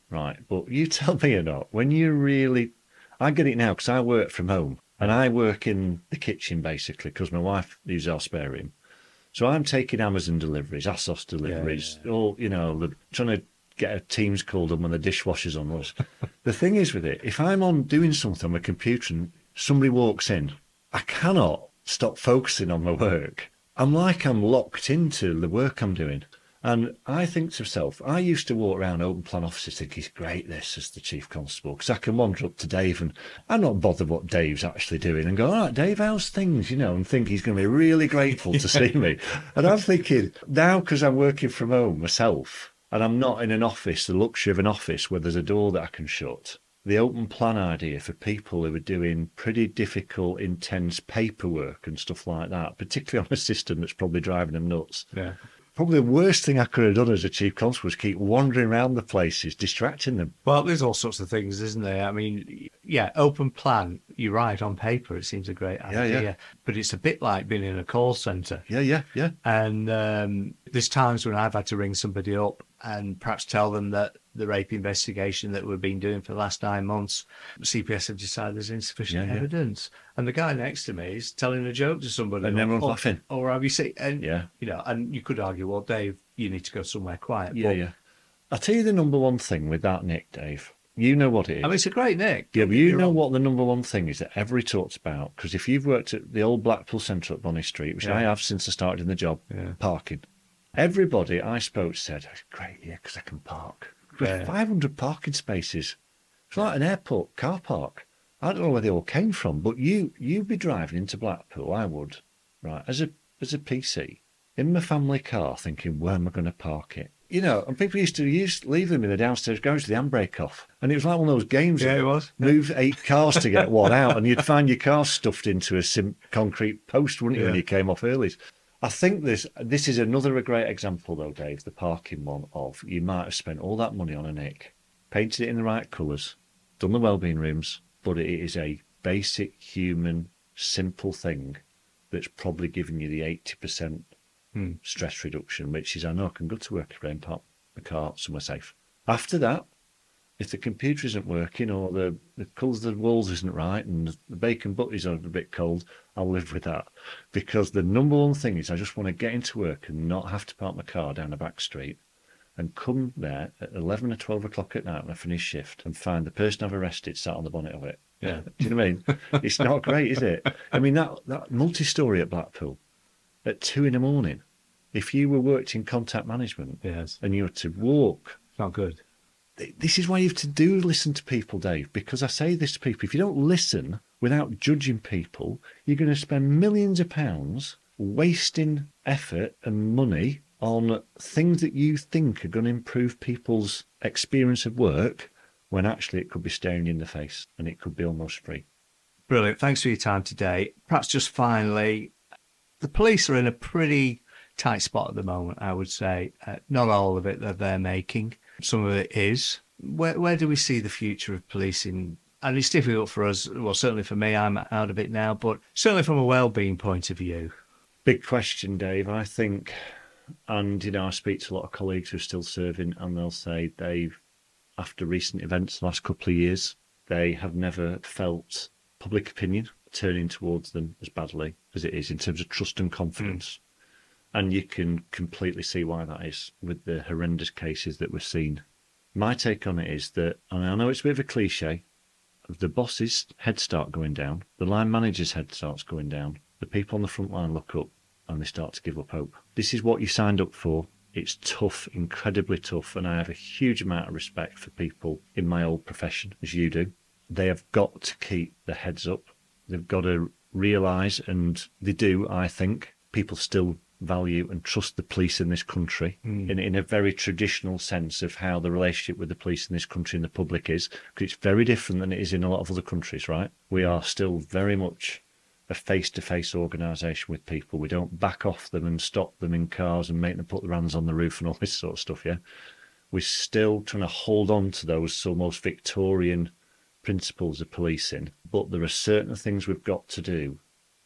right? But you tell me or not, when you really, I get it now because I work from home and I work in the kitchen basically because my wife uses our spare room. So I'm taking Amazon deliveries, ASOS deliveries, Yeah, all, you know, the, trying to get a Teams call done when the dishwasher's on us. The thing is with it, if I'm on doing something on my computer and somebody walks in, I cannot stop focusing on my work. I'm like I'm locked into the work I'm doing. And I think to myself, I used to walk around open plan offices thinking, it's great this as the chief constable, because I can wander up to Dave and I'm not bothered what Dave's actually doing and go, all right, Dave, how's things, you know, and think he's going to be really grateful to see me. And I'm thinking, now because I'm working from home myself and I'm not in an office, the luxury of an office where there's a door that I can shut, the open plan idea for people who are doing pretty difficult, intense paperwork and stuff like that, particularly on a system that's probably driving them nuts. Yeah. Probably the worst thing I could have done as a chief constable was keep wandering around the places, distracting them. Well, there's all sorts of things, isn't there? I mean, yeah, open plan, you're right, on paper, it seems a great idea. yeah. But it's a bit like being in a call centre. Yeah, yeah, yeah. And um, there's times when I've had to ring somebody up and perhaps tell them that the rape investigation that we've been doing for the last nine months, C P S have decided there's insufficient Yeah, yeah. evidence. And the guy next to me is telling a joke to somebody. And everyone's or, laughing. Or have you seen? And, Yeah. you know, and you could argue, well, Dave, you need to go somewhere quiet. Yeah, But, yeah. I'll tell you the number one thing with that nick, Dave. You know what it is. I mean, it's a great nick. Yeah, don't but get you me know wrong. what the number one thing is that everybody talks about? Because if you've worked at the old Blackpool Centre at Bonny Street, which Yeah. I have since I started in the job, Yeah. parking. Everybody I spoke to said, "It's great here because I can park." With Yeah. five hundred parking spaces. It's like an airport car park. I don't know where they all came from, but you, you'd be driving into Blackpool, I would, right, as a as a P C, in my family car thinking, where am I going to park it? You know, and people used to use, leave them in the downstairs garage with the handbrake off. And it was like one of those games. Yeah, it was. Move eight cars to get one out, and you'd find your car stuffed into a sim- concrete post, wouldn't you, when Yeah. you came off early? I think this this is another great example, though, Dave, the parking one, of you might have spent all that money on a nick, painted it in the right colours, done the wellbeing rooms, but it is a basic human, simple thing that's probably given you the eighty percent Hmm. stress reduction, which is, I know I can go to work every day and park the car somewhere safe. After that, if the computer isn't working or the, the colours of the walls isn't right and the bacon butties are a bit cold, I'll live with that. Because the number one thing is I just want to get into work and not have to park my car down a back street and come there at eleven or twelve o'clock at night when I finish shift and find the person I've arrested sat on the bonnet of it. Yeah. Do you know what I mean? It's not great, is it? I mean, that, that multi-story at Blackpool at two in the morning, if you were worked in contact management Yes. and you were to walk, Not good. this is why you have to do listen to people, Dave, because I say this to people, if you don't listen without judging people, you're going to spend millions of pounds wasting effort and money on things that you think are going to improve people's experience of work when actually it could be staring you in the face and it could be almost free. Brilliant. Thanks for your time today. Perhaps just finally, the police are in a pretty tight spot at the moment, I would say. Uh, not all of it that they're making. Some of it is. Where where do we see the future of policing? And it's difficult for us, well, certainly for me, I'm out of it now, but certainly from a well-being point of view. Big question, Dave. I think, and, you know, I speak to a lot of colleagues who are still serving and they'll say they've, after recent events the last couple of years, they have never felt public opinion turning towards them as badly as it is in terms of trust and confidence. Mm. And you can completely see why that is with the horrendous cases that we're seeing. My take on it is that, and I know it's a bit of a cliche, the boss's head start going down, the line manager's head starts going down, the people on the front line look up and they start to give up hope. This is what you signed up for. It's tough, incredibly tough, and I have a huge amount of respect for people in my old profession, as you do. They have got to keep their heads up. They've got to realise, and they do, I think, people still value and trust the police in this country mm. in, in a very traditional sense of how the relationship with the police in this country and the public is, because it's very different than it is in a lot of other countries, right? We are still very much a face-to-face organisation with people. We don't back off them and stop them in cars and make them put their hands on the roof and all this sort of stuff, yeah? We're still trying to hold on to those almost Victorian principles of policing, but there are certain things we've got to do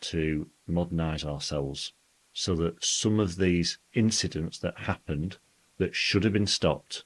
to modernise ourselves so that some of these incidents that happened that should have been stopped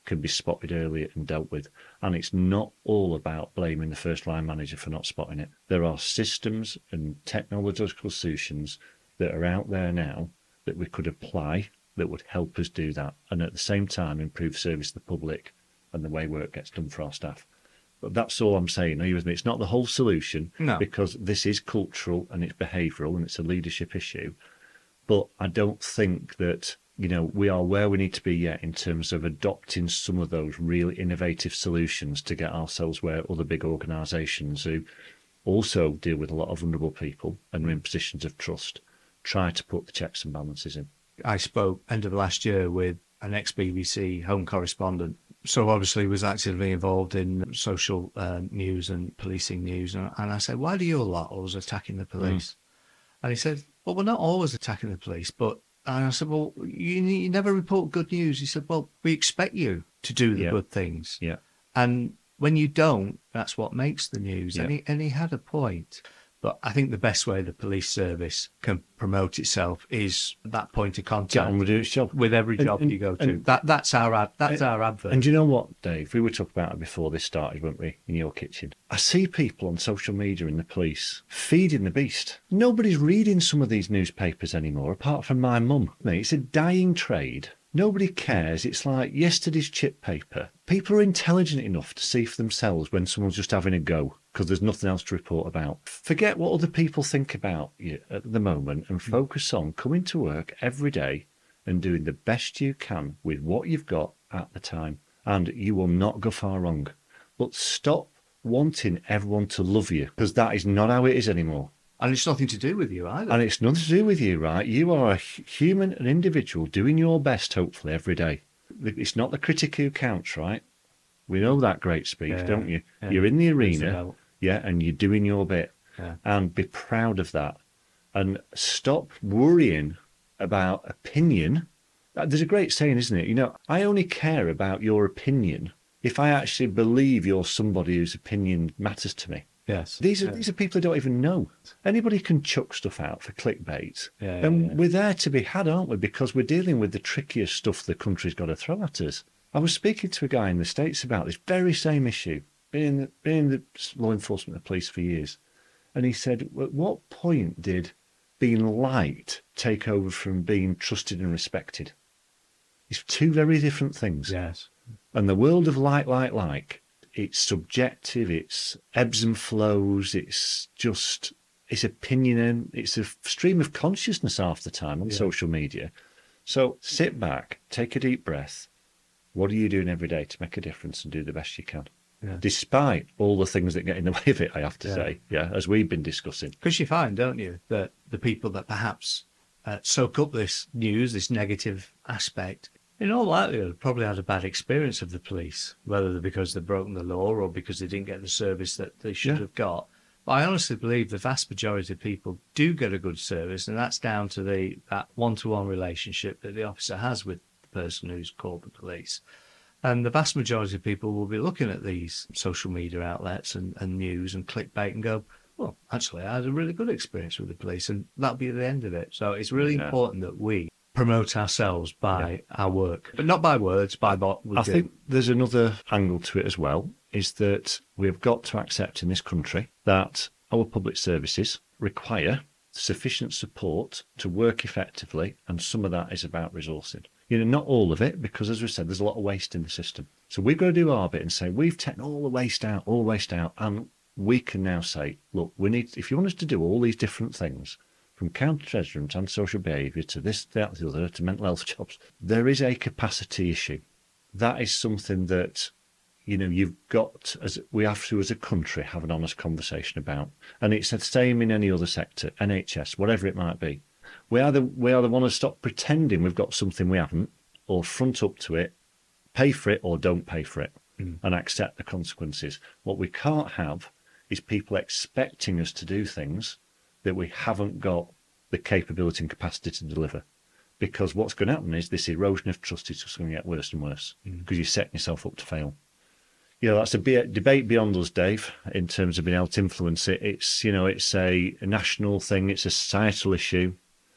can be spotted earlier and dealt with. And it's not all about blaming the first line manager for not spotting it. There are systems and technological solutions that are out there now that we could apply that would help us do that, and at the same time improve service to the public and the way work gets done for our staff. But that's all I'm saying. Are you with me? It's not the whole solution, No. because this is cultural and it's behavioural and it's a leadership issue. But I don't think that, you know, we are where we need to be yet in terms of adopting some of those really innovative solutions to get ourselves where other big organisations who also deal with a lot of vulnerable people and are in positions of trust try to put the checks and balances in. I spoke end of last year with an ex-B B C home correspondent, so obviously was actively involved in social uh, news and policing news. And, and I said, why do you lot always attacking the police? Mm. And he said, well, we're not always attacking the police, but... And I said, well, you, you never report good news. He said, well, we expect you to do the yeah. good things. Yeah. And when you don't, that's what makes the news. Yeah. And, he, and he had a point. But I think the best way the police service can promote itself is that point of contact. Get on with its job. With every job and, and, you go to. and, that That's our ad, that's and, our advert. And you know what, Dave? We were talking about it before this started, weren't we, in your kitchen? I see people on social media in the police feeding the beast. Nobody's reading some of these newspapers anymore, apart from my mum. It's a dying trade. Nobody cares. It's like yesterday's chip paper. People are intelligent enough to see for themselves when someone's just having a go because there's nothing else to report about. Forget what other people think about you at the moment and focus on coming to work every day and doing the best you can with what you've got at the time. And you will not go far wrong. But stop wanting everyone to love you, because that is not how it is anymore. And it's nothing to do with you either. And it's nothing to do with you, right? You are a human, an individual, doing your best, hopefully, every day. It's not the critic who counts, right? We know that great speech, yeah, don't you? Yeah. You're in the arena, yeah, and you're doing your bit. Yeah. And be proud of that. And stop worrying about opinion. There's a great saying, isn't it? You know, I only care about your opinion if I actually believe you're somebody whose opinion matters to me. Yes. These are yeah. these are people who don't even know. Anybody can chuck stuff out for clickbait. Yeah, yeah, and yeah. we're there to be had, aren't we? Because we're dealing with the trickiest stuff the country's got to throw at us. I was speaking to a guy in the States about this very same issue, been in the, been in the law enforcement and the police for years. And he said, at what point did being liked take over from being trusted and respected? It's two very different things. Yes. And the world of like, like, like, it's subjective, it's ebbs and flows, it's just, it's opinion, it's a stream of consciousness half the time on yeah. social media. So sit back, take a deep breath. What are you doing every day to make a difference and do the best you can? Yeah. Despite all the things that get in the way of it, I have to yeah. say, yeah, as we've been discussing. Because you find, don't you, that the people that perhaps uh, soak up this news, this negative aspect, in all likelihood, probably had a bad experience of the police, whether because they've broken the law or because they didn't get the service that they should yeah. have got. But I honestly believe the vast majority of people do get a good service, and that's down to the that one-to-one relationship that the officer has with the person who's called the police. And the vast majority of people will be looking at these social media outlets and, and news and clickbait and go, well, actually, I had a really good experience with the police, and that'll be the end of it. So it's really yeah. important that we promote ourselves by yeah. our work, but not by words, by what we I do. think there's another angle to it as well, is that we've got to accept in this country that our public services require sufficient support to work effectively, and some of that is about resourcing. You know, not all of it, because as we said, there's a lot of waste in the system. So we've got to do our bit and say, we've taken all the waste out, all the waste out, and we can now say, look, we need, if you want us to do all these different things, from counter-terrorism to antisocial behaviour to this, that, the other, to mental health jobs, there is a capacity issue. That is something that, you know, you've got, as we have to, as a country, have an honest conversation about. And it's the same in any other sector, N H S, whatever it might be. We either, we either want to stop pretending we've got something we haven't, or front up to it, pay for it or don't pay for it, mm. and accept the consequences. What we can't have is people expecting us to do things that we haven't got the capability and capacity to deliver. Because what's going to happen is this erosion of trust is just going to get worse and worse, because mm. you're setting yourself up to fail. You know, that's a be- debate beyond us, Dave, in terms of being able to influence it. It's, you know, it's a, a national thing, it's a societal issue.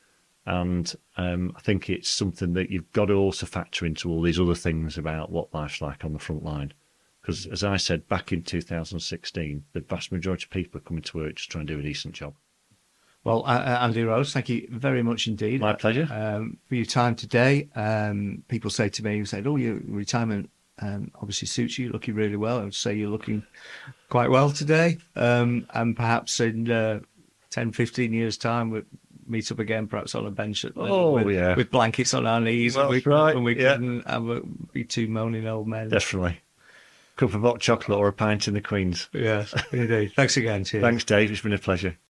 And um, I think it's something that you've got to also factor into all these other things about what life's like on the front line. Because, as I said, back in two thousand sixteen, the vast majority of people are coming to work just trying to do a decent job. Well, uh, Andy Rhodes, thank you very much indeed. My pleasure. Um, for your time today. Um, people say to me, you said, oh, your retirement um, obviously suits you, looking really well. I would say you're looking quite well today. Um, and perhaps in uh, ten, fifteen years' time, we'll meet up again, perhaps on a bench at, Oh, with, yeah. with blankets on our knees. Well, and we, right, and we yeah. can have a, be two moaning old men. Definitely. Cup of hot chocolate or a pint in the Queen's. Yes, indeed. Thanks again. Cheers. Thanks, Dave. It's been a pleasure.